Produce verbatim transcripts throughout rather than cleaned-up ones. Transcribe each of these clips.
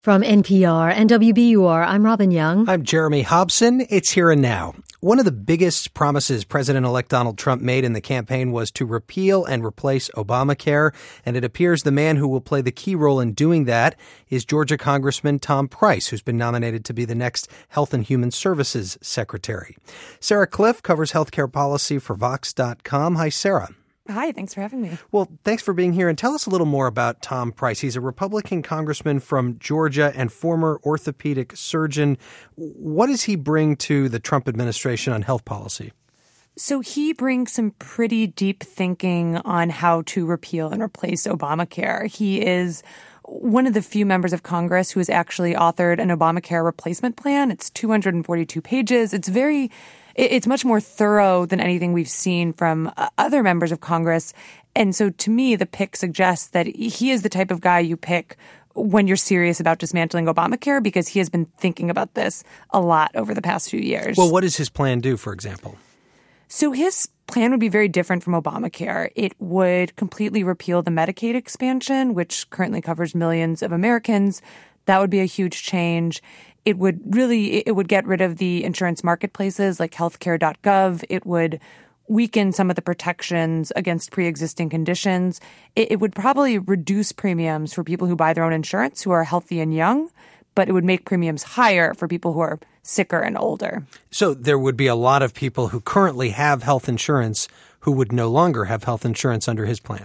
From N P R and W B U R, I'm Robin Young. I'm Jeremy Hobson. It's Here and Now. One of the biggest promises President-elect Donald Trump made in the campaign was to repeal and replace Obamacare, and it appears the man who will play the key role in doing that is Georgia Congressman Tom Price, who's been nominated to be the next Health and Human Services Secretary. Sarah Kliff covers healthcare policy for Vox dot com. Hi, Sarah. Hi, thanks for having me. Well, thanks for being here. And tell us a little more about Tom Price. He's a Republican congressman from Georgia and former orthopedic surgeon. What does he bring to the Trump administration on health policy? So he brings some pretty deep thinking on how to repeal and replace Obamacare. He is one of the few members of Congress who has actually authored an Obamacare replacement plan. It's two hundred forty-two pages. It's very It's much more thorough than anything we've seen from other members of Congress. And so to me, the pick suggests that he is the type of guy you pick when you're serious about dismantling Obamacare, because he has been thinking about this a lot over the past few years. Well, what does his plan do, for example? So his plan would be very different from Obamacare. It would completely repeal the Medicaid expansion, which currently covers millions of Americans. That would be a huge change. It would really, it would get rid of the insurance marketplaces like healthcare dot gov. It would weaken some of the protections against pre-existing conditions. It, it would probably reduce premiums for people who buy their own insurance who are healthy and young, but it would make premiums higher for people who are sicker and older. So there would be a lot of people who currently have health insurance who would no longer have health insurance under his plan.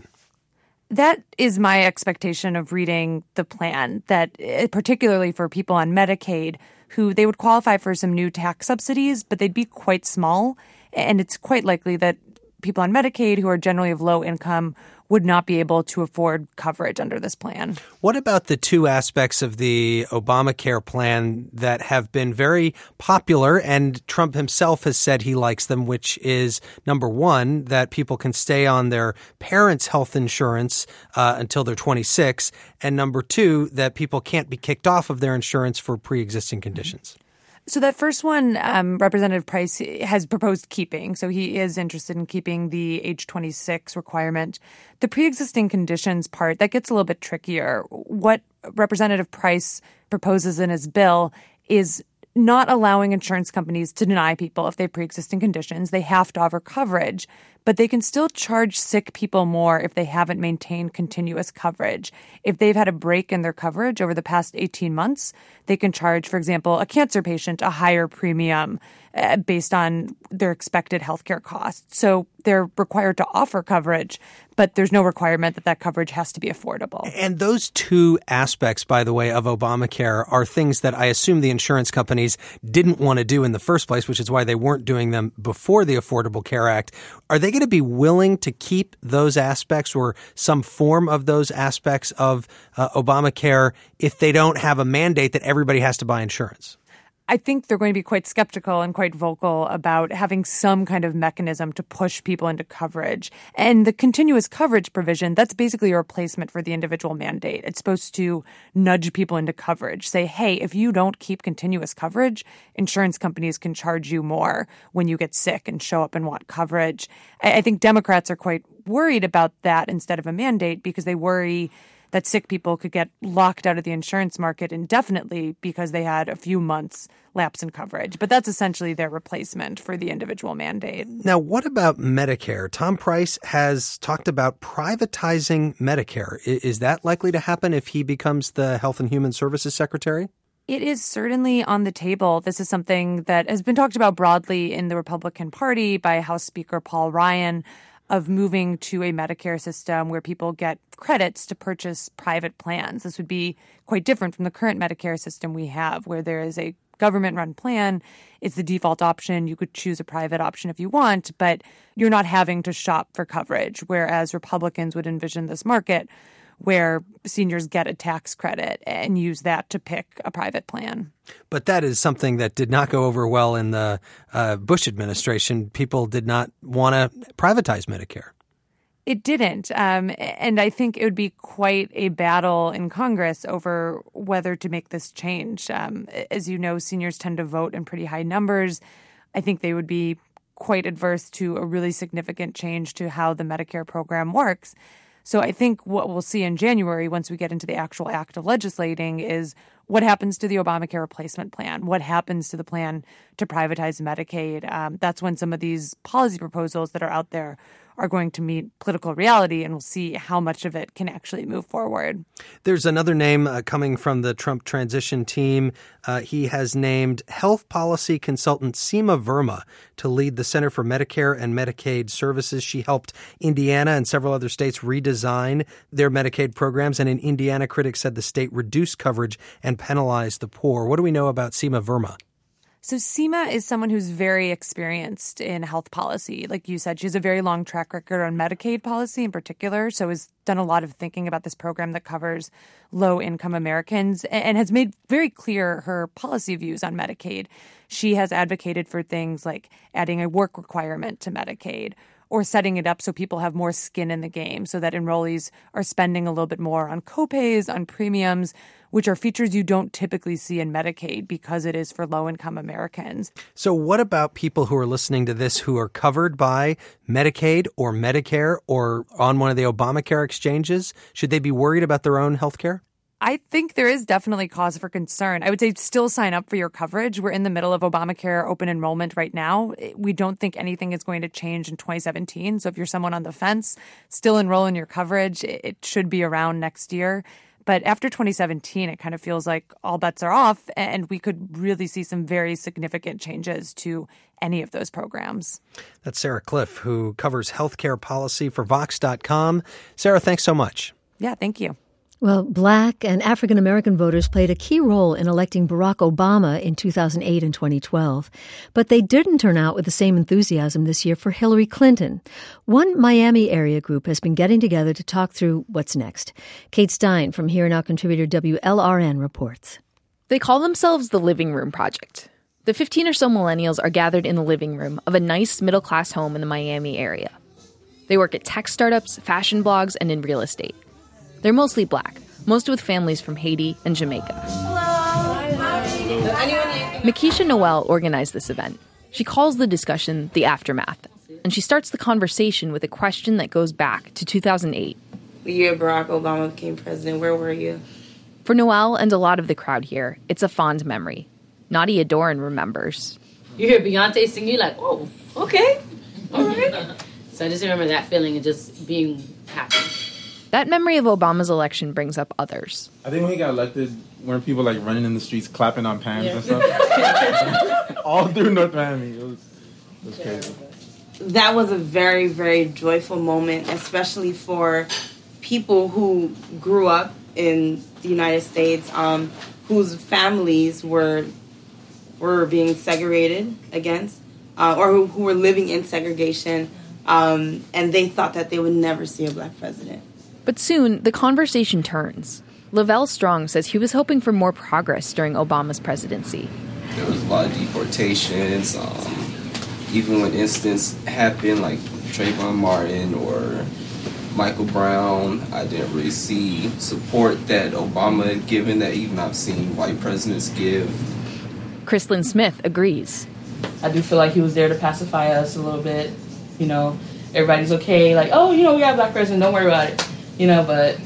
That is my expectation of reading the plan, that particularly for people on Medicaid, who they would qualify for some new tax subsidies, but they'd be quite small. And it's quite likely that people on Medicaid who are generally of low income would not be able to afford coverage under this plan. What about the two aspects of the Obamacare plan that have been very popular, and Trump himself has said he likes them, which is, number one, that people can stay on their parents' health insurance uh, until they're twenty-six, and number two, that people can't be kicked off of their insurance for pre-existing conditions? So that first one, um, Representative Price has proposed keeping. So he is interested in keeping the age twenty-six requirement. The pre-existing conditions part, that gets a little bit trickier. What Representative Price proposes in his bill is not allowing insurance companies to deny people if they have pre-existing conditions. They have to offer coverage, but they can still charge sick people more if they haven't maintained continuous coverage. If they've had a break in their coverage over the past eighteen months, they can charge, for example, a cancer patient a higher premium uh, based on their expected healthcare costs. So they're required to offer coverage, but there's no requirement that that coverage has to be affordable. And those two aspects, by the way, of Obamacare are things that I assume the insurance companies didn't want to do in the first place, which is why they weren't doing them before the Affordable Care Act. Are they going to be willing to keep those aspects or some form of those aspects of uh, Obamacare if they don't have a mandate that everybody has to buy insurance? I think they're going to be quite skeptical and quite vocal about having some kind of mechanism to push people into coverage. And the continuous coverage provision, that's basically a replacement for the individual mandate. It's supposed to nudge people into coverage. Say, hey, if you don't keep continuous coverage, insurance companies can charge you more when you get sick and show up and want coverage. I think Democrats are quite worried about that instead of a mandate, because they worry that sick people could get locked out of the insurance market indefinitely because they had a few months lapse in coverage. But that's essentially their replacement for the individual mandate. Now, what about Medicare? Tom Price has talked about privatizing Medicare. Is that likely to happen if he becomes the Health and Human Services Secretary? It is certainly on the table. This is something that has been talked about broadly in the Republican Party by House Speaker Paul Ryan, of moving to a Medicare system where people get credits to purchase private plans. This would be quite different from the current Medicare system we have, where there is a government-run plan. It's the default option. You could choose a private option if you want, but you're not having to shop for coverage, whereas Republicans would envision this market where seniors get a tax credit and use that to pick a private plan. But that is something that did not go over well in the uh, Bush administration. People did not want to privatize Medicare. It didn't. Um, and I think it would be quite a battle in Congress over whether to make this change. Um, as you know, seniors tend to vote in pretty high numbers. I think they would be quite adverse to a really significant change to how the Medicare program works. So I think what we'll see in January, once we get into the actual act of legislating, is what happens to the Obamacare replacement plan? What happens to the plan to privatize Medicaid? Um, that's when some of these policy proposals that are out there are going to meet political reality, and we'll see how much of it can actually move forward. There's another name uh, coming from the Trump transition team. Uh, he has named health policy consultant Seema Verma to lead the Center for Medicare and Medicaid Services. She helped Indiana and several other states redesign their Medicaid programs, and in Indiana, critics said the state reduced coverage and penalized the poor. What do we know about Seema Verma? So Seema is someone who's very experienced in health policy. Like you said, she has a very long track record on Medicaid policy in particular, so has done a lot of thinking about this program that covers low-income Americans and has made very clear her policy views on Medicaid. She has advocated for things like adding a work requirement to Medicaid or setting it up so people have more skin in the game so that enrollees are spending a little bit more on copays, on premiums, which are features you don't typically see in Medicaid because it is for low-income Americans. So what about people who are listening to this who are covered by Medicaid or Medicare or on one of the Obamacare exchanges? Should they be worried about their own health care? I think there is definitely cause for concern. I would say still sign up for your coverage. We're in the middle of Obamacare open enrollment right now. We don't think anything is going to change in twenty seventeen. So if you're someone on the fence, still enroll in your coverage. It should be around next year. But after twenty seventeen, it kind of feels like all bets are off, and we could really see some very significant changes to any of those programs. That's Sarah Cliff, who covers healthcare policy for Vox dot com. Sarah, thanks so much. Yeah, thank you. Well, Black and African American voters played a key role in electing Barack Obama in two thousand eight and twenty twelve. But they didn't turn out with the same enthusiasm this year for Hillary Clinton. One Miami area group has been getting together to talk through what's next. Kate Stein from Here Now contributor W L R N reports. They call themselves the Living Room Project. The fifteen or so millennials are gathered in the living room of a nice middle-class home in the Miami area. They work at tech startups, fashion blogs, and in real estate. They're mostly Black, most with families from Haiti and Jamaica. Makisha Noel organized this event. She calls the discussion the aftermath, and she starts the conversation with a question that goes back to two thousand eight. The year Barack Obama became president, where were you? For Noel and a lot of the crowd here, it's a fond memory. Nadia Doran remembers. You hear Beyonce sing, you're like, oh, okay, all right. So I just remember that feeling of just being happy. That memory of Obama's election brings up others. I think when he got elected, weren't people like running in the streets, clapping on pans yeah. and stuff? All through North Miami. It was, it was crazy. That was a very, very joyful moment, especially for people who grew up in the United States, um, whose families were were being segregated against, uh, or who, who were living in segregation, um, and they thought that they would never see a Black president. But soon, the conversation turns. Lavelle Strong says he was hoping for more progress during Obama's presidency. There was a lot of deportations. Um, even when incidents happened, like Trayvon Martin or Michael Brown, I didn't really see support that Obama had given that even I've seen white presidents give. Chrislyn Smith agrees. I do feel like he was there to pacify us a little bit. You know, everybody's okay. Like, oh, you know, we got a Black president. Don't worry about it. You know, but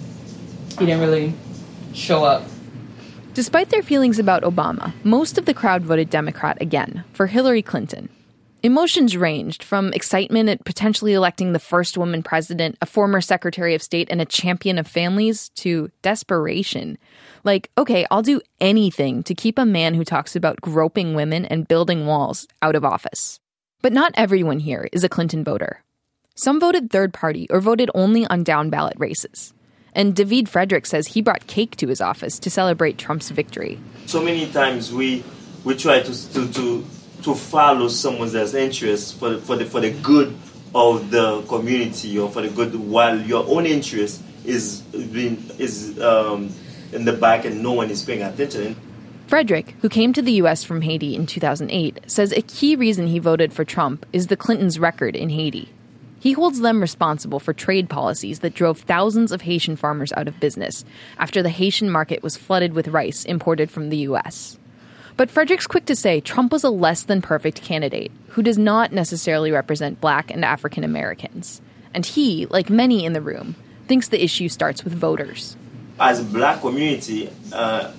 he didn't really show up. Despite their feelings about Obama, most of the crowd voted Democrat again, for Hillary Clinton. Emotions ranged from excitement at potentially electing the first woman president, a former Secretary of State, and a champion of families, to desperation. Like, okay, I'll do anything to keep a man who talks about groping women and building walls out of office. But not everyone here is a Clinton voter. Some voted third party or voted only on down-ballot races. And David Frederick says he brought cake to his office to celebrate Trump's victory. So many times we we try to to to, to follow someone else's interests for the, for the for the good of the community or for the good, while your own interest is being is um, in the back and no one is paying attention. Frederick, who came to the U S from Haiti in two thousand eight, says a key reason he voted for Trump is the Clintons' record in Haiti. He holds them responsible for trade policies that drove thousands of Haitian farmers out of business after the Haitian market was flooded with rice imported from the U S. But Frederick's quick to say Trump was a less than perfect candidate who does not necessarily represent Black and African Americans. And he, like many in the room, thinks the issue starts with voters. As a Black community, uh,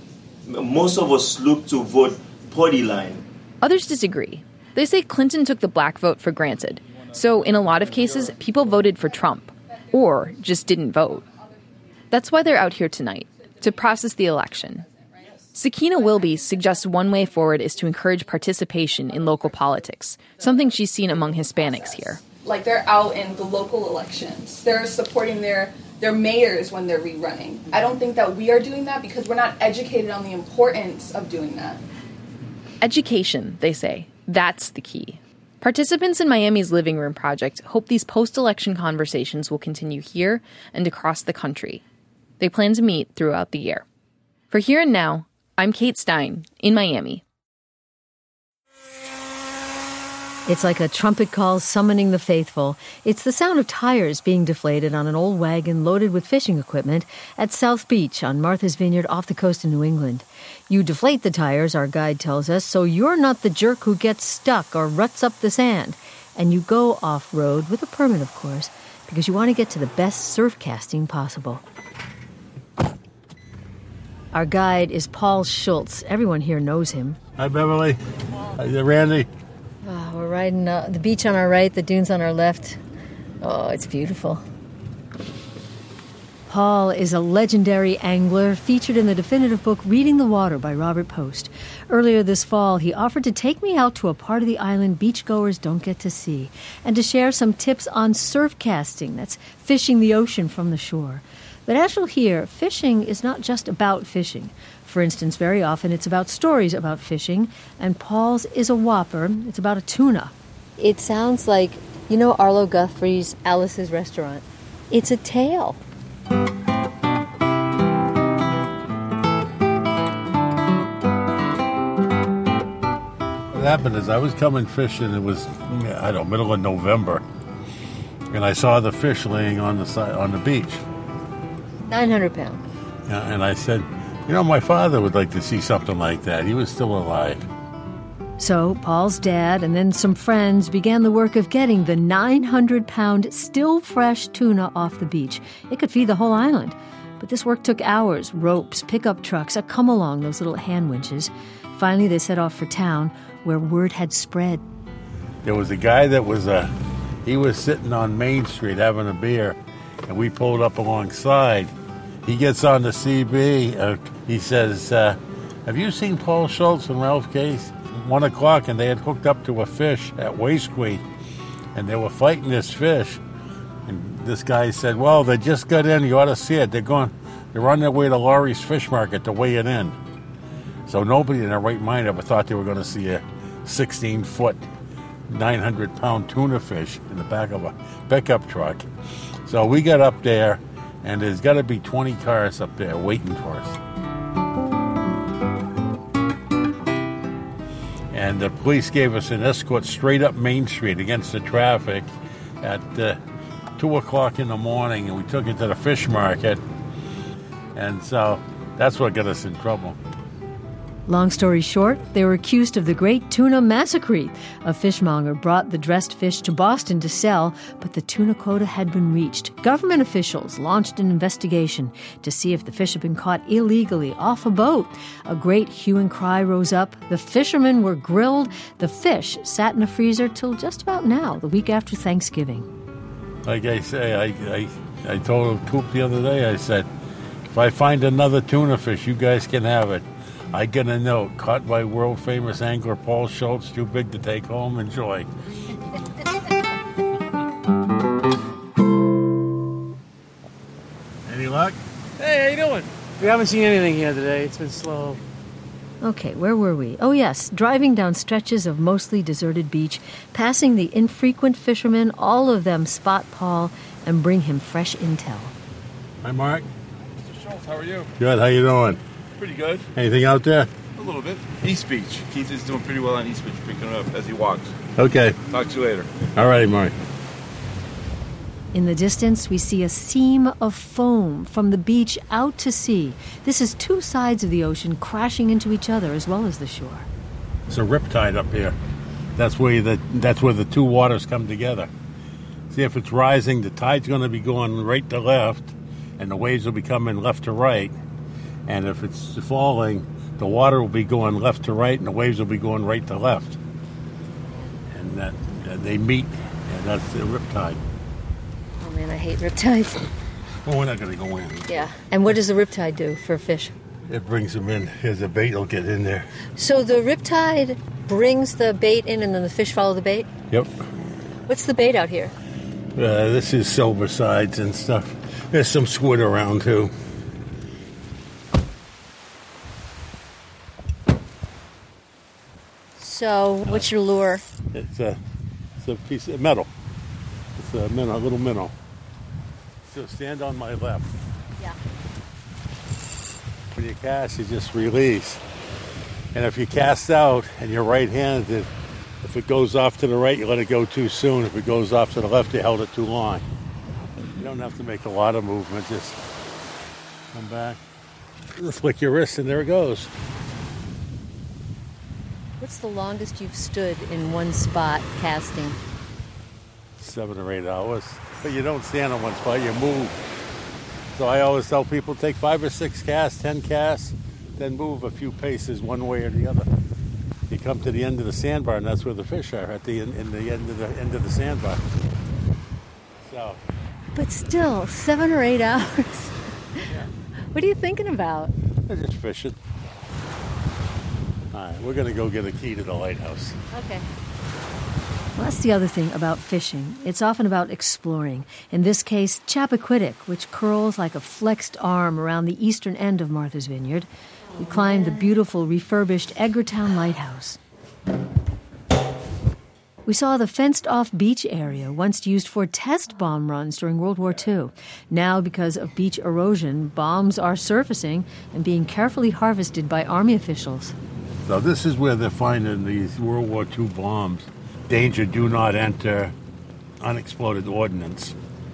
most of us look to vote party line. Others disagree. They say Clinton took the black vote for granted. So in a lot of cases, people voted for Trump or just didn't vote. That's why they're out here tonight, to process the election. Sakina Wilby suggests one way forward is to encourage participation in local politics, something she's seen among Hispanics here. Like, they're out in the local elections. They're supporting their, their mayors when they're rerunning. I don't think that we are doing that because we're not educated on the importance of doing that. Education, they say. That's the key. Participants in Miami's Living Room Project hope these post-election conversations will continue here and across the country. They plan to meet throughout the year. For Here and Now, I'm Kate Stein in Miami. It's like a trumpet call summoning the faithful. It's the sound of tires being deflated on an old wagon loaded with fishing equipment at South Beach on Martha's Vineyard off the coast of New England. You deflate the tires, our guide tells us, so you're not the jerk who gets stuck or ruts up the sand. And you go off-road, with a permit, of course, because you want to get to the best surf casting possible. Our guide is Paul Schultz. Everyone here knows him. Hi, Beverly. Hi, Randy. Oh, we're riding uh, the beach on our right, the dunes on our left. Oh, it's beautiful. Paul is a legendary angler featured in the definitive book Reading the Water by Robert Post. Earlier this fall, he offered to take me out to a part of the island beachgoers don't get to see and to share some tips on surf casting, that's fishing the ocean from the shore. But as you'll hear, fishing is not just about fishing. For instance, very often it's about stories about fishing, and Paul's is a whopper. It's about a tuna. It sounds like, you know Arlo Guthrie's Alice's Restaurant? It's a tale. What happened is I was coming fishing. It was, I don't know, middle of November, and I saw the fish laying on the side on the beach. nine hundred pounds. Yeah, and I said, you know, my father would like to see something like that. He was still alive. So Paul's dad and then some friends began the work of getting the nine hundred pound still fresh tuna off the beach. It could feed the whole island. But this work took hours, ropes, pickup trucks, a come-along, those little hand winches. Finally, they set off for town, where word had spread. There was a guy that was, uh, he was sitting on Main Street having a beer, and we pulled up alongside. He gets on the C B. Uh, he says, uh, have you seen Paul Schultz and Ralph Case? One o'clock, and they had hooked up to a fish at Waisqueet, and they were fighting this fish. And this guy said, well, they just got in. You ought to see it. They're going, they're on their way to Laurie's Fish Market to weigh it in. So nobody in their right mind ever thought they were going to see a sixteen-foot, nine hundred pound tuna fish in the back of a pickup truck. So we got up there, and there's got to be twenty cars up there waiting for us. And the police gave us an escort straight up Main Street against the traffic at uh, two o'clock in the morning, and we took it to the fish market. And so that's what got us in trouble. Long story short, they were accused of the Great Tuna Massacre. A fishmonger brought the dressed fish to Boston to sell, but the tuna quota had been reached. Government officials launched an investigation to see if the fish had been caught illegally off a boat. A great hue and cry rose up. The fishermen were grilled. The fish sat in a freezer till just about now, the week after Thanksgiving. Like I say, I, I, I told Coop the other day, I said, if I find another tuna fish, you guys can have it. I get a note, caught by world-famous angler Paul Schultz, too big to take home. Enjoy. Any luck? Hey, how you doing? We haven't seen anything here today. It's been slow. Okay, where were we? Oh, yes, driving down stretches of mostly deserted beach, passing the infrequent fishermen, all of them spot Paul and bring him fresh intel. Hi, Mark. Mister Schultz, how are you? Good, how you doing? Pretty good. Anything out there? A little bit. East Beach. Keith is doing pretty well on East Beach, picking it up as he walks. Okay. Talk to you later. All right, Mark. In the distance, we see a seam of foam from the beach out to sea. This is two sides of the ocean crashing into each other as well as the shore. It's a riptide up here. That's where the that's where the two waters come together. See, if it's rising, the tide's going to be going right to left, and the waves will be coming left to right. And if it's falling, the water will be going left to right, and the waves will be going right to left. And that, that they meet, and that's the riptide. Oh man, I hate riptides. Well, we're not going to go in. Yeah. And what does the riptide do for a fish? It brings them in. There's a bait will get in there. So the riptide brings the bait in, and then the fish follow the bait? Yep. What's the bait out here? Uh, this is silver sides and stuff. There's some squid around, too. So, what's your lure? It's a, it's a piece of metal. It's a minnow, a little minnow. So stand on my left. Yeah. When you cast, you just release. And if you cast out and you're right-handed, if it goes off to the right, you let it go too soon. If it goes off to the left, you held it too long. You don't have to make a lot of movement. Just come back, flick your wrist, and there it goes. What's the longest you've stood in one spot casting? Seven or eight hours. But you don't stand on one spot, you move. So I always tell people, take five or six casts, ten casts, then move a few paces one way or the other. You come to the end of the sandbar, and that's where the fish are, at the in, in the end of the end of the sandbar. So. But still, seven or eight hours. Yeah. What are you thinking about? I'm just fishing. All right, we're going to go get a key to the lighthouse. Okay. Well, that's the other thing about fishing. It's often about exploring. In this case, Chappaquiddick, which curls like a flexed arm around the eastern end of Martha's Vineyard. We climbed the beautiful refurbished Edgartown Lighthouse. We saw the fenced-off beach area once used for test bomb runs during World War Two. Now, because of beach erosion, bombs are surfacing and being carefully harvested by Army officials. So this is where they're finding these World War Two bombs. Danger, do not enter, unexploded ordnance.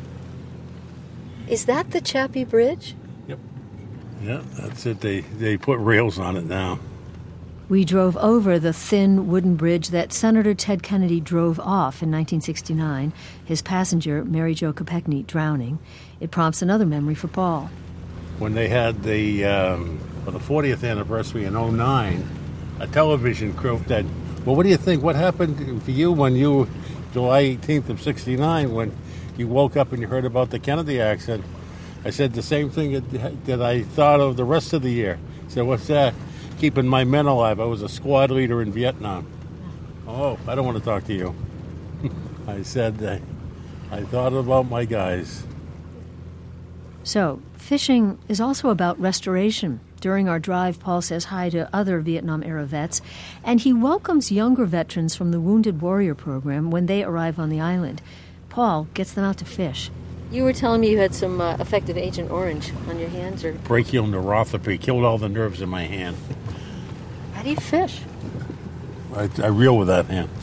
Is that the Chappie Bridge? Yep. Yeah, that's it. They, they put rails on it now. We drove over the thin wooden bridge that Senator Ted Kennedy drove off in nineteen sixty-nine, his passenger, Mary Jo Kopechne, drowning. It prompts another memory for Paul. When they had the, um, for the fortieth anniversary in oh nine, a television crew that, well, what do you think? What happened to you when you, July eighteenth of sixty-nine, when you woke up and you heard about the Kennedy accident? I said the same thing that, that I thought of the rest of the year. I said, what's that? Keeping my men alive. I was a squad leader in Vietnam. Oh, I don't want to talk to you. I said, uh, I thought about my guys. So, fishing is also about restoration. During our drive, Paul says hi to other Vietnam-era vets, and he welcomes younger veterans from the Wounded Warrior Program when they arrive on the island. Paul gets them out to fish. You were telling me you had some uh, effective Agent Orange on your hands, or brachial neuropathy killed all the nerves in my hand. How do you fish? I, I reel with that hand.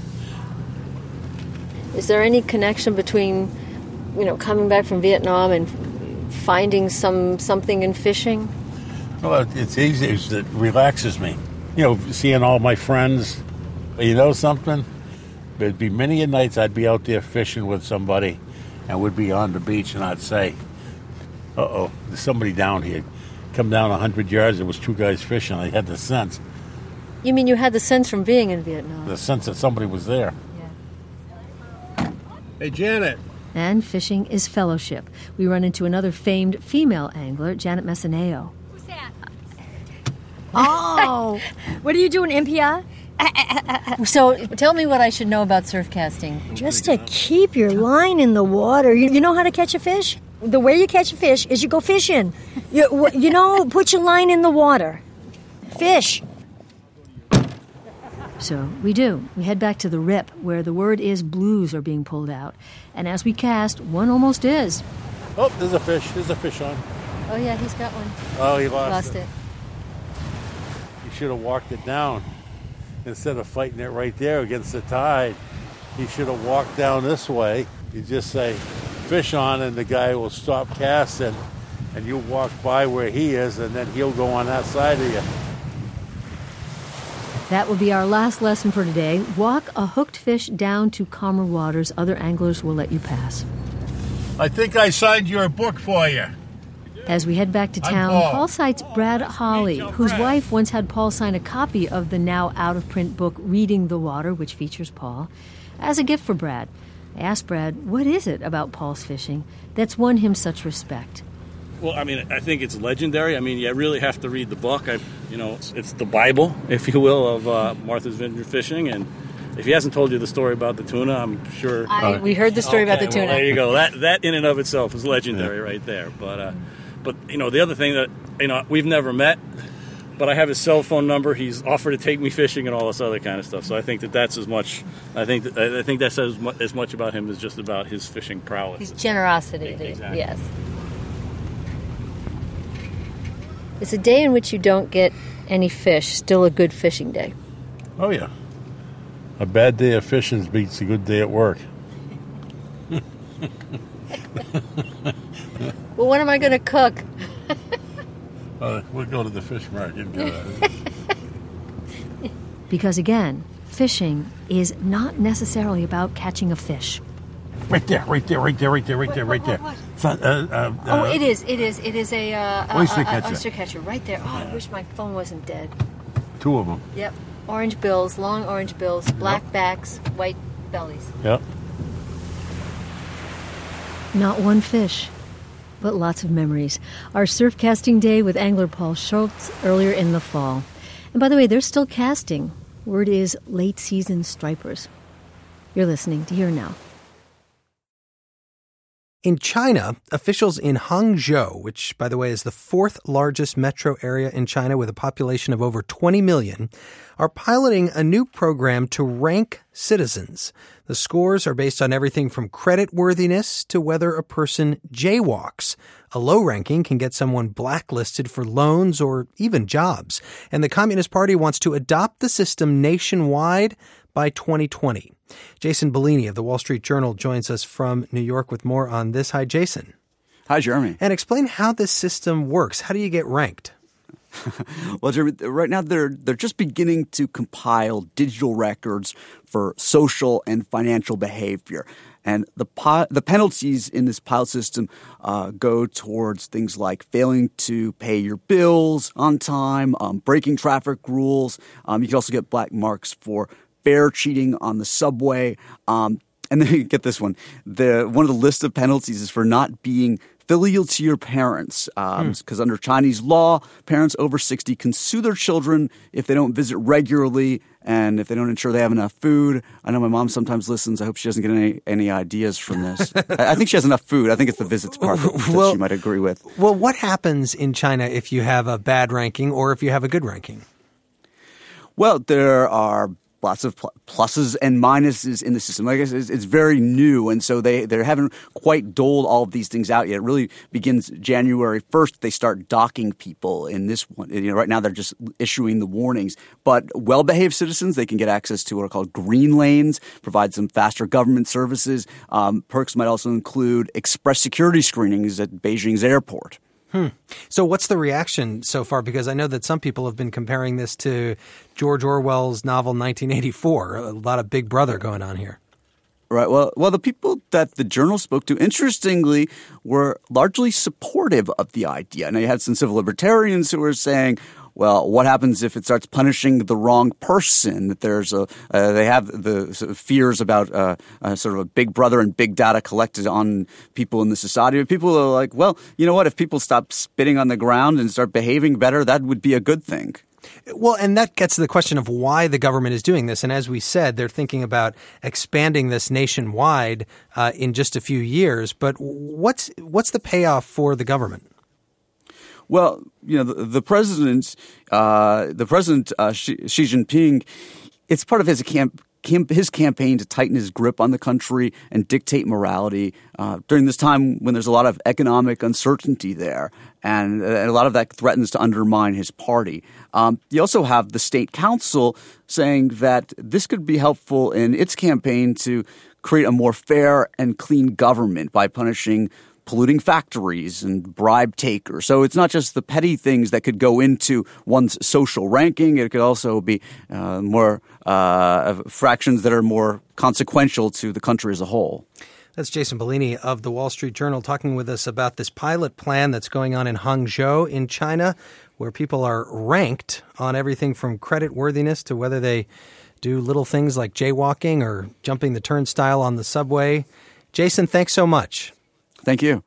Is there any connection between, you know, coming back from Vietnam and finding some something in fishing? Well, it's easy. It's, it relaxes me. You know, seeing all my friends. You know something? There'd be many a nights I'd be out there fishing with somebody, and we'd be on the beach, and I'd say, uh-oh, there's somebody down here. Come down one hundred yards, there was two guys fishing. I had the sense. You mean you had the sense from being in Vietnam? The sense that somebody was there. Yeah. Hey, Janet. And fishing is fellowship. We run into another famed female angler, Janet Messineo. Who's that? Oh, what are you doing, Impia? So, tell me what I should know about surf casting. Just to keep your line in the water. You, you know how to catch a fish? The way you catch a fish is you go fishing. You, you know, put your line in the water. Fish. So, we do. We head back to the Rip, where the word is blues are being pulled out. And as we cast, one almost is. Oh, there's a fish. There's a fish on. Oh, yeah, he's got one. Oh, he lost, lost it. it. He should have walked it down. Instead of fighting it right there against the tide, he should have walked down this way. You just say, fish on, and the guy will stop casting, and you walk by where he is, and then he'll go on that side of you. That will be our last lesson for today. Walk a hooked fish down to calmer waters. Other anglers will let you pass. I think I signed your book for you. You did? As we head back to town, Paul. Paul cites Brad Holly, whose wife once had Paul sign a copy of the now out-of-print book Reading the Water, which features Paul, as a gift for Brad. I asked Brad, what is it about Paul's fishing that's won him such respect? Well, I mean, I think it's legendary. I mean, you really have to read the book. I, you know, it's, it's the Bible, if you will, of uh, Martha's Vineyard fishing. And if he hasn't told you the story about the tuna, I'm sure. I, uh, we heard the story okay, about the tuna. Well, there you go. That that in and of itself is legendary, yeah. right there. But, uh, but you know, the other thing that you know, we've never met, but I have his cell phone number. He's offered to take me fishing and all this other kind of stuff. So I think that that's as much. I think that, I think that says as much about him as just about his fishing prowess. His generosity, exactly. Yes. It's a day in which you don't get any fish, still a good fishing day. Oh, yeah. A bad day of fishing beats a good day at work. Well, what am I going to cook? uh, we'll go to the fish market and get that. Because, again, fishing is not necessarily about catching a fish. Right there, right there, right there, right there, right there, right there. What, what, what? Uh, uh, oh, uh, it is, it is, it is a uh, oyster uh, catcher. Uh, oyster catcher, right there. Oh, I wish my phone wasn't dead. Two of them. Yep. Orange bills, long orange bills, black yep. backs, white bellies. Yep. Not one fish, but lots of memories. Our surf casting day with angler Paul Schultz earlier in the fall. And by the way, they're still casting. Word is late season stripers. You're listening to Here Now. In China, officials in Hangzhou, which, by the way, is the fourth largest metro area in China with a population of over twenty million, are piloting a new program to rank citizens. The scores are based on everything from creditworthiness to whether a person jaywalks. A low ranking can get someone blacklisted for loans or even jobs. And the Communist Party wants to adopt the system nationwide by twenty twenty. Jason Bellini of the Wall Street Journal joins us from New York with more on this. Hi, Jason. Hi, Jeremy. And explain how this system works. How do you get ranked? Well, Jeremy, right now they're they're just beginning to compile digital records for social and financial behavior. And the po- the penalties in this pilot system uh, go towards things like failing to pay your bills on time, um, breaking traffic rules. Um, you can also get black marks for fare cheating on the subway. Um, and then you get this one. The one of the list of penalties is for not being filial to your parents, because um, mm. under Chinese law, parents over sixty can sue their children if they don't visit regularly and if they don't ensure they have enough food. I know my mom sometimes listens. I hope she doesn't get any, any ideas from this. I, I think she has enough food. I think it's the visits part that well, she might agree with. Well, what happens in China if you have a bad ranking or if you have a good ranking? Well, there are lots of pluses and minuses in the system. Like I said, it's very new, and so they, they haven't quite doled all of these things out yet. It really begins January first. They start docking people in this one. You know, right now they're just issuing the warnings. But well-behaved citizens, they can get access to what are called green lanes, provide some faster government services. Um, perks might also include express security screenings at Beijing's airport. Hmm. So what's the reaction so far? Because I know that some people have been comparing this to George Orwell's novel nineteen eighty-four. A lot of Big Brother going on here. Right. Well, well, the people that the journal spoke to, interestingly, were largely supportive of the idea. Now, you had some civil libertarians who were saying, well, what happens if it starts punishing the wrong person? That there's a uh, they have the sort of fears about uh, uh, sort of a big brother and big data collected on people in the society. But people are like, well, you know what? If people stop spitting on the ground and start behaving better, that would be a good thing. Well, and that gets to the question of why the government is doing this. And as we said, they're thinking about expanding this nationwide uh, in just a few years. But what's what's the payoff for the government? Well, you know, the, the president, uh, the president uh, Xi, Xi Jinping, it's part of his camp. his campaign to tighten his grip on the country and dictate morality uh, during this time when there's a lot of economic uncertainty there. And a lot of that threatens to undermine his party. Um, you also have the state council saying that this could be helpful in its campaign to create a more fair and clean government by punishing polluting factories and bribe takers. So it's not just the petty things that could go into one's social ranking. It could also be uh, more uh, fractions that are more consequential to the country as a whole. That's Jason Bellini of the Wall Street Journal talking with us about this pilot plan that's going on in Hangzhou in China, where people are ranked on everything from credit worthiness to whether they do little things like jaywalking or jumping the turnstile on the subway. Jason, thanks so much. Thank you.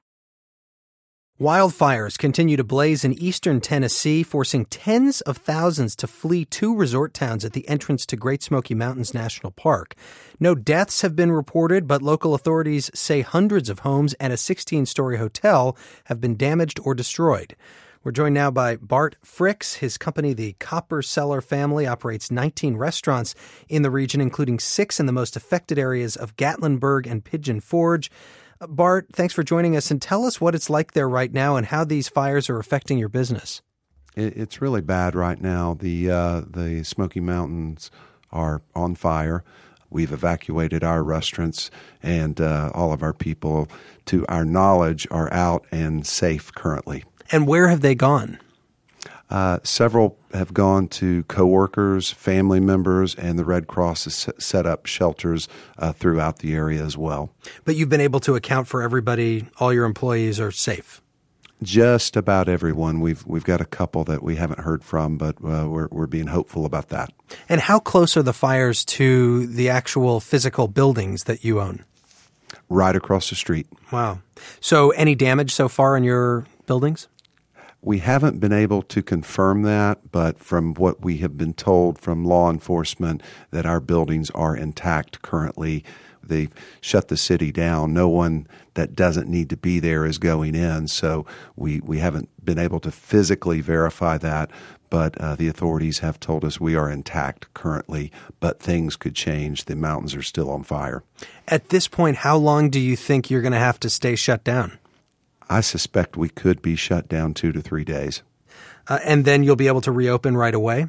Wildfires continue to blaze in eastern Tennessee, forcing tens of thousands to flee two resort towns at the entrance to Great Smoky Mountains National Park. No deaths have been reported, but local authorities say hundreds of homes and a sixteen-story hotel have been damaged or destroyed. We're joined now by Bart Fricks. His company, the Copper Cellar Family, operates nineteen restaurants in the region, including six in the most affected areas of Gatlinburg and Pigeon Forge. Bart, thanks for joining us, and tell us what it's like there right now and how these fires are affecting your business. It's really bad right now. The uh, the Smoky Mountains are on fire. We've evacuated our restaurants, and uh, all of our people, to our knowledge, are out and safe currently. And where have they gone? Uh, several have gone to coworkers, family members, and the Red Cross has set up shelters uh, throughout the area as well. But you've been able to account for everybody, all your employees are safe? Just about everyone. We've we've got a couple that we haven't heard from, but uh, we're we're being hopeful about that. And how close are the fires to the actual physical buildings that you own? Right across the street. Wow. So any damage so far in your buildings? We haven't been able to confirm that, but from what we have been told from law enforcement, that our buildings are intact currently. They've shut the city down. No one that doesn't need to be there is going in, so we, we haven't been able to physically verify that, but uh, the authorities have told us we are intact currently, but things could change. The mountains are still on fire. At this point, how long do you think you're going to have to stay shut down? I suspect we could be shut down two to three days. Uh, and then you'll be able to reopen right away?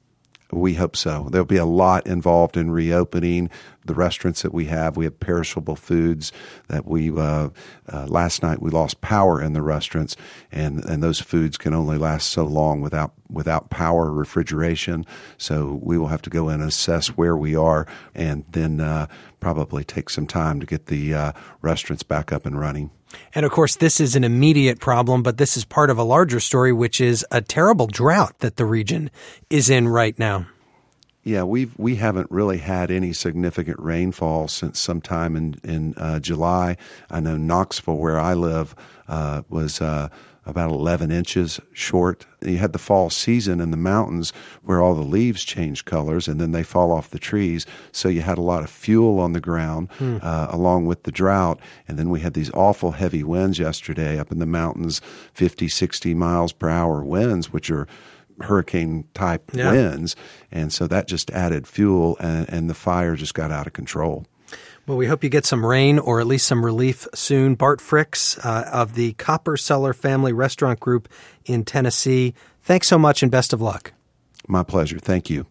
We hope so. There'll be a lot involved in reopening the restaurants that we have. We have perishable foods that we, uh, uh, last night we lost power in the restaurants, and, and those foods can only last so long without without power refrigeration. So we will have to go in and assess where we are, and then uh, probably take some time to get the uh, restaurants back up and running. And of course, this is an immediate problem, but this is part of a larger story, which is a terrible drought that the region is in right now. Yeah, we've we haven't really had any significant rainfall since sometime in in uh, July. I know Knoxville, where I live, uh, was uh, about eleven inches short. You had the fall season in the mountains where all the leaves change colors and then they fall off the trees. So you had a lot of fuel on the ground hmm. uh, along with the drought. And then we had these awful heavy winds yesterday up in the mountains, fifty, sixty miles per hour winds, which are hurricane-type yeah. winds. And so that just added fuel, and, and the fire just got out of control. Well, we hope you get some rain or at least some relief soon. Bart Fricks uh, of the Copper Cellar Family Restaurant Group in Tennessee, thanks so much and best of luck. My pleasure. Thank you.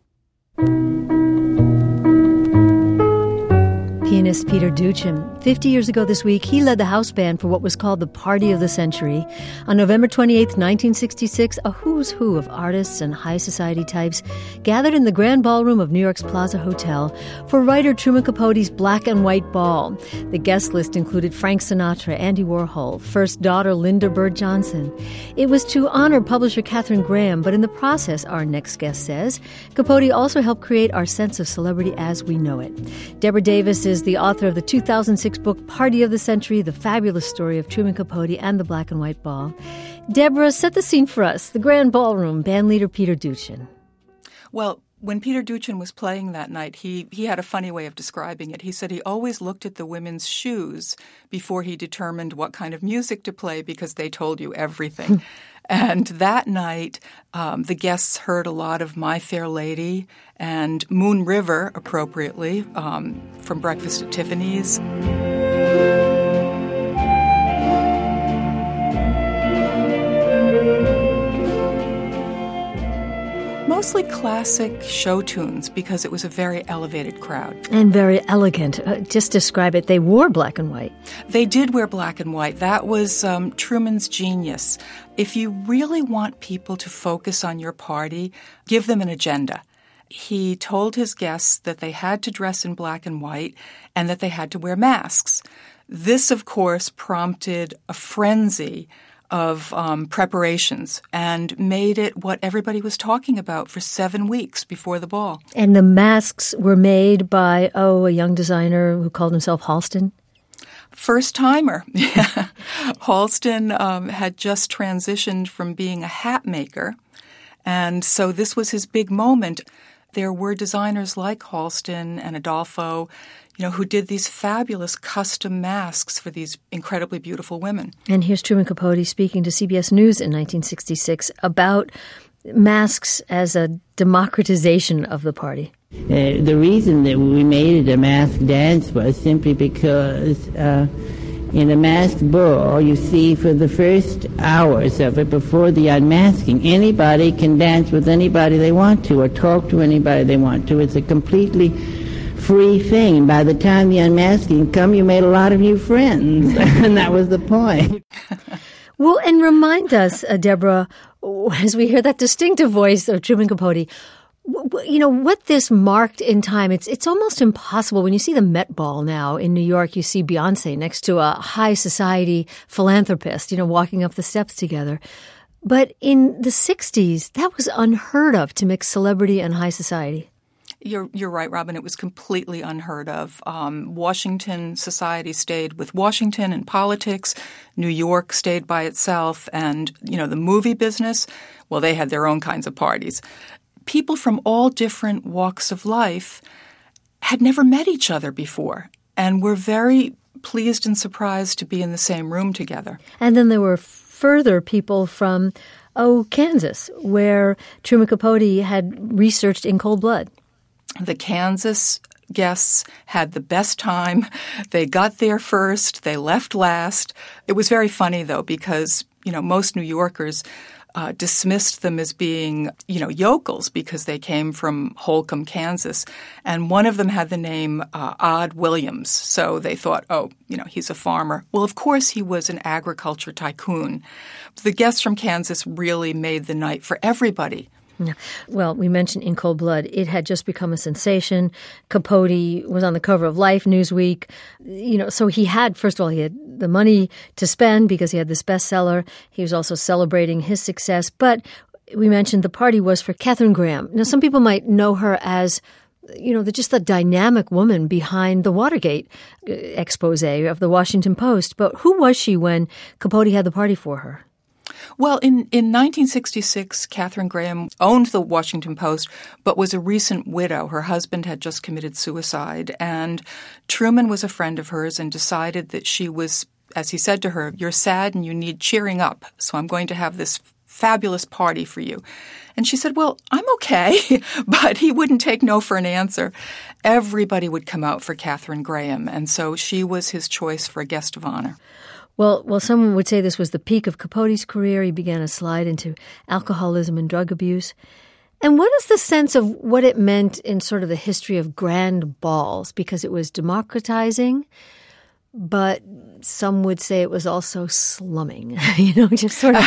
Pianist Peter Duchin. Fifty years ago this week, he led the house band for what was called the Party of the Century. On November twenty-eighth, nineteen sixty-six, a who's who of artists and high society types gathered in the Grand Ballroom of New York's Plaza Hotel for writer Truman Capote's Black and White Ball. The guest list included Frank Sinatra, Andy Warhol, first daughter Linda Bird Johnson. It was to honor publisher Katharine Graham, but in the process, our next guest says, Capote also helped create our sense of celebrity as we know it. Deborah Davis is the author of the two thousand six book Party of the Century, the fabulous story of Truman Capote and the Black and White Ball. Deborah, set the scene for us. The Grand Ballroom, bandleader Peter Duchin. Well, when Peter Duchin was playing that night, he, he had a funny way of describing it. He said he always looked at the women's shoes before he determined what kind of music to play because they told you everything. And that night, um, the guests heard a lot of My Fair Lady and Moon River, appropriately, um, from Breakfast at Tiffany's. Mostly classic show tunes because it was a very elevated crowd. And very elegant. Uh, just describe it. They wore black and white. They did wear black and white. That was um, Truman's genius. If you really want people to focus on your party, give them an agenda. He told his guests that they had to dress in black and white and that they had to wear masks. This, of course, prompted a frenzy of um, preparations and made it what everybody was talking about for seven weeks before the ball. And the masks were made by, oh, a young designer who called himself Halston? First timer. Yeah. Halston um, had just transitioned from being a hat maker, and so this was his big moment. There were designers like Halston and Adolfo, you know, who did these fabulous custom masks for these incredibly beautiful women. And here's Truman Capote speaking to C B S News in nineteen sixty-six about masks as a democratization of the party. Uh, the reason that we made it a masked dance was simply because uh, in a masked ball, you see, for the first hours of it before the unmasking, anybody can dance with anybody they want to or talk to anybody they want to. It's a completely free thing. By the time the unmasking come, you made a lot of new friends, and that was the point. Well, and remind us, uh, Deborah, as we hear that distinctive voice of Truman Capote, you know, what this marked in time, it's it's almost impossible. When you see the Met Ball now in New York, you see Beyonce next to a high society philanthropist, you know, walking up the steps together. But in the sixties, that was unheard of to mix celebrity and high society. You're you're right, Robin. It was completely unheard of. Um, Washington society stayed with Washington and politics. New York stayed by itself. And, you know, the movie business, well, they had their own kinds of parties. People from all different walks of life had never met each other before and were very pleased and surprised to be in the same room together. And then there were further people from, oh, Kansas, where Truman Capote had researched In Cold Blood. The Kansas guests had the best time. They got there first. They left last. It was very funny, though, because, you know, most New Yorkers uh, dismissed them as being, you know, yokels because they came from Holcomb, Kansas. And one of them had the name uh, Odd Williams. So they thought, oh, you know, he's a farmer. Well, of course, he was an agriculture tycoon. The guests from Kansas really made the night for everybody. Yeah. Well, we mentioned In Cold Blood. It had just become a sensation. Capote was on the cover of Life, Newsweek. You know, so he had, first of all, he had the money to spend because he had this bestseller. He was also celebrating his success. But we mentioned the party was for Katharine Graham. Now, some people might know her as, you know, the, just the dynamic woman behind the Watergate expose of the Washington Post. But who was she when Capote had the party for her? Well, in, in nineteen sixty-six, Katharine Graham owned the Washington Post, but was a recent widow. Her husband had just committed suicide, and Truman was a friend of hers and decided that she was, as he said to her, "You're sad and you need cheering up, so I'm going to have this fabulous party for you." And she said, well, I'm okay, but he wouldn't take no for an answer. Everybody would come out for Katharine Graham, and so she was his choice for a guest of honor. Well, well, someone would say this was the peak of Capote's career. He began a slide into alcoholism and drug abuse. And what is the sense of what it meant in sort of the history of grand balls? Because it was democratizing, but some would say it was also slumming, you know, just sort of.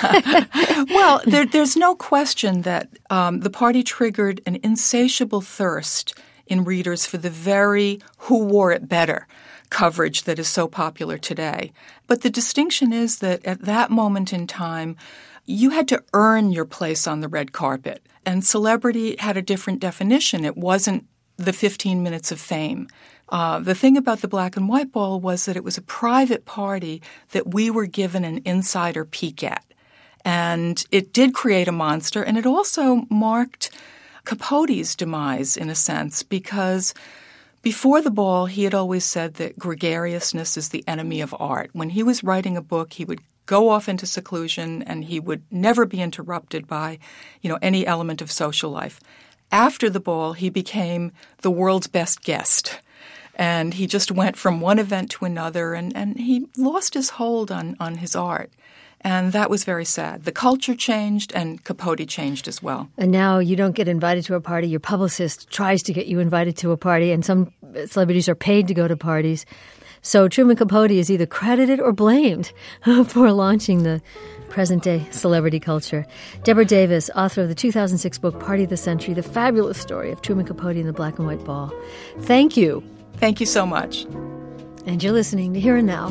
Well, there, there's no question that um, the party triggered an insatiable thirst in readers for the very who wore it better coverage that is so popular today. But the distinction is that at that moment in time, you had to earn your place on the red carpet. And celebrity had a different definition. It wasn't the fifteen minutes of fame. Uh, the thing about the Black and White Ball was that it was a private party that we were given an insider peek at. And it did create a monster, and it also marked Capote's demise in a sense, because before the ball, he had always said that gregariousness is the enemy of art. When he was writing a book, he would go off into seclusion and he would never be interrupted by, you know, any element of social life. After the ball, he became the world's best guest. And he just went from one event to another, and, and he lost his hold on, on his art. And that was very sad. The culture changed, and Capote changed as well. And now you don't get invited to a party. Your publicist tries to get you invited to a party, and some celebrities are paid to go to parties. So Truman Capote is either credited or blamed for launching the present-day celebrity culture. Deborah Davis, author of the two thousand six book Party of the Century, the fabulous story of Truman Capote and the Black and White Ball. Thank you. Thank you so much. And you're listening to Here and Now.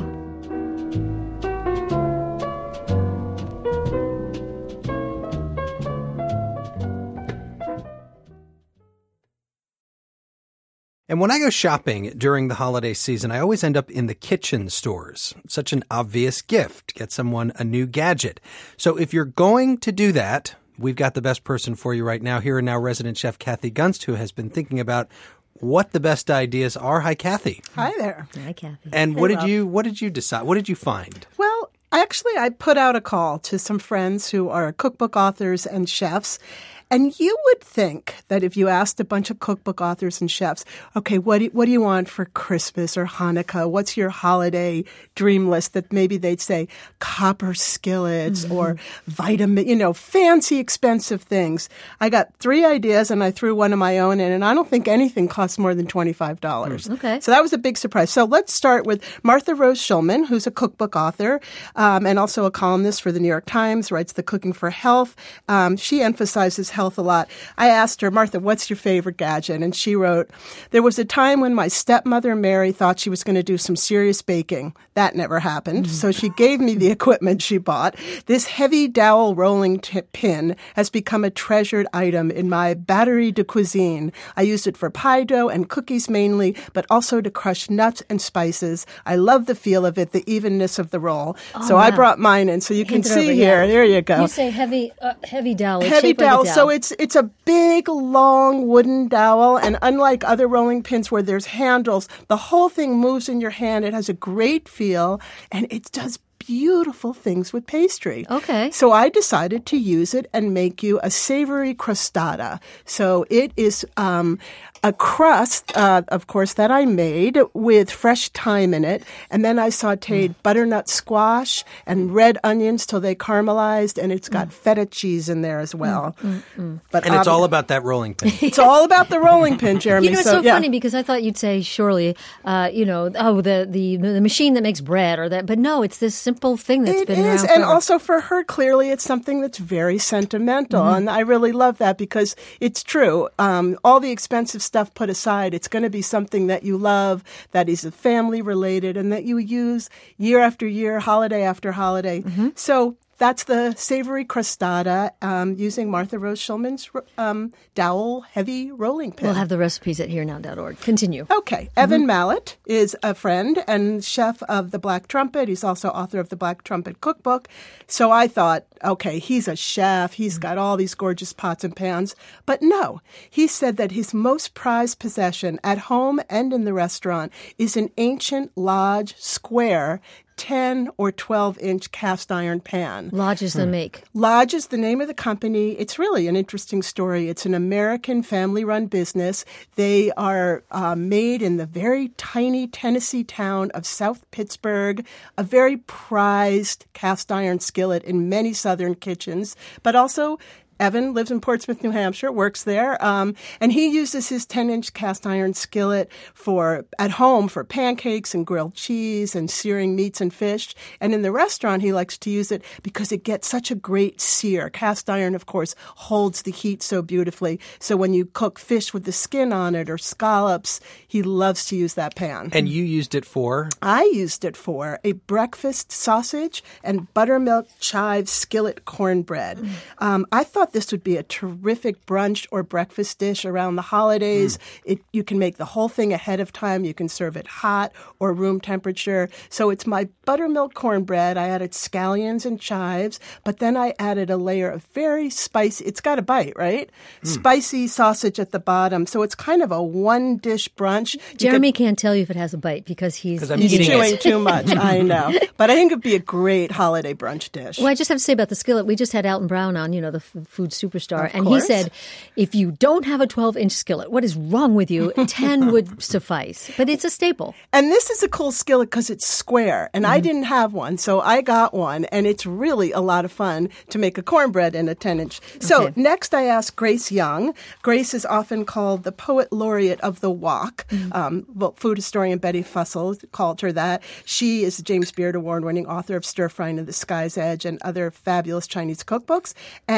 And when I go shopping during the holiday season, I always end up in the kitchen stores. Such an obvious gift. Get someone a new gadget. So if you're going to do that, we've got the best person for you right now. Here and Now resident chef Kathy Gunst, who has been thinking about what the best ideas are. Hi, Kathy. Hi there. Hi, Kathy. And Hey, what did Rob. you what did you decide? What did you find? Well, actually, I put out a call to some friends who are cookbook authors and chefs. And you would think that if you asked a bunch of cookbook authors and chefs, okay, what do you, what do you want for Christmas or Hanukkah? What's your holiday dream list? That maybe they'd say copper skillets mm-hmm. or vitamin, you know, fancy, expensive things. I got three ideas and I threw one of my own in, and I don't think anything costs more than twenty-five dollars. Okay. So that was a big surprise. So let's start with Martha Rose Shulman, who's a cookbook author um, and also a columnist for the New York Times, writes the Cooking for Health. Um, she emphasizes health a lot. I asked her, Martha, what's your favorite gadget? And she wrote, there was a time when my stepmother, Mary, thought she was going to do some serious baking. That never happened. Mm. So she gave me the equipment she bought. This heavy dowel rolling t- pin has become a treasured item in my batterie de cuisine. I used it for pie dough and cookies mainly, but also to crush nuts and spices. I love the feel of it, the evenness of the roll. Oh, so wow. I brought mine in so you Hand can it see over, here. yeah. There you go. You say heavy uh, heavy dowel. It's Heavy shaped like a dowel. dowel. So it's it's a big, long wooden dowel, and unlike other rolling pins where there's handles, the whole thing moves in your hand. It has a great feel, and it does beautiful things with pastry. Okay. So I decided to use it and make you a savory crostata. So it is um, a crust, uh, of course, that I made with fresh thyme in it. And then I sauteed mm. butternut squash and red onions till they caramelized. And it's got mm. feta cheese in there as well. Mm, mm, mm. But and it's um, all about that rolling pin. It's all about the rolling pin, Jeremy. You know, it's so, so yeah. funny because I thought you'd say, surely, uh, you know, oh, the, the the machine that makes bread or that. But no, it's this simple thing that's It been is, around and forever. also for her, clearly, it's something that's very sentimental, Mm-hmm. and I really love that because it's true. Um, all the expensive stuff put aside, it's going to be something that you love, that is family related, and that you use year after year, holiday after holiday. Mm-hmm. So that's the savory crostata um, using Martha Rose Shulman's um, dowel heavy rolling pin. We'll have the recipes at here now dot org. Continue. Okay. Evan Mallett is a friend and chef of The Black Trumpet. He's also author of The Black Trumpet Cookbook. So I thought, okay, he's a chef. He's got all these gorgeous pots and pans. But no, he said that his most prized possession at home and in the restaurant is an ancient lodge square ten or twelve inch cast iron pan. Lodge is the make. Lodge is the name of the company. It's really an interesting story. It's an American family-run business. They are uh, made in the very tiny Tennessee town of South Pittsburgh, a very prized cast iron skillet in many southern kitchens, but also Evan lives in Portsmouth, New Hampshire, works there, um, and he uses his ten inch cast iron skillet for at home for pancakes and grilled cheese and searing meats and fish. And in the restaurant, he likes to use it because it gets such a great sear. Cast iron, of course, holds the heat so beautifully. So when you cook fish with the skin on it or scallops, he loves to use that pan. And you used it for? I used it for a breakfast sausage and buttermilk chive skillet cornbread. Mm. Um, I thought this would be a terrific brunch or breakfast dish around the holidays. Mm. It, you can make the whole thing ahead of time. You can serve it hot or room temperature. So it's my buttermilk cornbread. I added scallions and chives, but then I added a layer of very spicy, it's got a bite, right? Mm. Spicy sausage at the bottom. So it's kind of a one-dish brunch. Jeremy could, can't tell you if it has a bite because he's, he's chewing too much. I know. But I think it'd be a great holiday brunch dish. Well, I just have to say about the skillet, we just had Alton Brown on, you know, the f- food superstar, of and course. he said, if you don't have a twelve inch skillet, what is wrong with you? ten would suffice. But it's a staple. And this is a cool skillet because it's square, and mm. I didn't have one, so I got one, and it's really a lot of fun to make a cornbread in a ten inch. So okay. Next I asked Grace Young. Grace is often called the poet laureate of the wok. Mm. Um, well, food historian Betty Fussell called her that. She is the James Beard Award-winning author of Stir Frying to the Sky's Edge and other fabulous Chinese cookbooks. And she said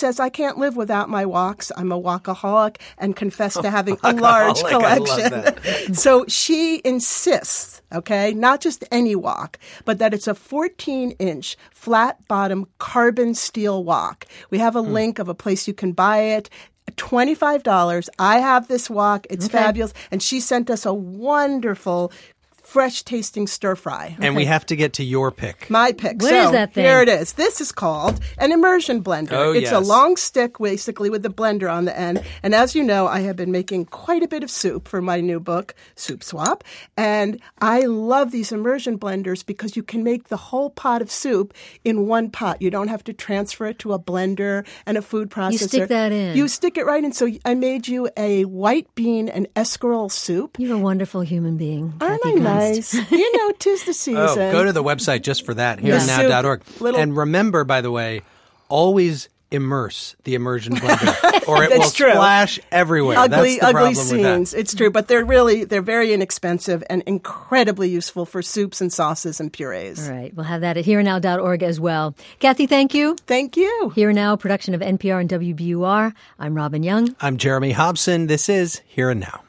says, I can't live without my woks. I'm a wokaholic and confess to having a large collection. So she insists, okay, not just any wok, but that it's a fourteen-inch flat-bottom carbon steel wok. We have a mm. link of a place you can buy it. twenty-five dollars. I have this wok. It's okay. fabulous. And she sent us a wonderful fresh-tasting stir-fry. And okay. we have to get to your pick. My pick. What so, is that thing? Here it is. This is called an immersion blender. Oh, it's yes. a long stick, basically, with the blender on the end. And as you know, I have been making quite a bit of soup for my new book, Soup Swap. And I love these immersion blenders because you can make the whole pot of soup in one pot. You don't have to transfer it to a blender and a food processor. You stick that in. You stick it right in. So I made you a white bean and escarole soup. You're a wonderful human being. Aren't Kathy I Gunst. nice? You know, 'tis the season. Oh, go to the website just for that, here and now dot org. Little... And remember, by the way, always immerse the immersion blender, or it will true. splash everywhere. Ugly, That's the ugly problem scenes. With that. It's true, but they're really they're very inexpensive and incredibly useful for soups and sauces and purees. All right, we'll have that at here and now dot org as well. Kathy, thank you. Thank you. Here and Now, production of N P R and W B U R. I'm Robin Young. I'm Jeremy Hobson. This is Here and Now.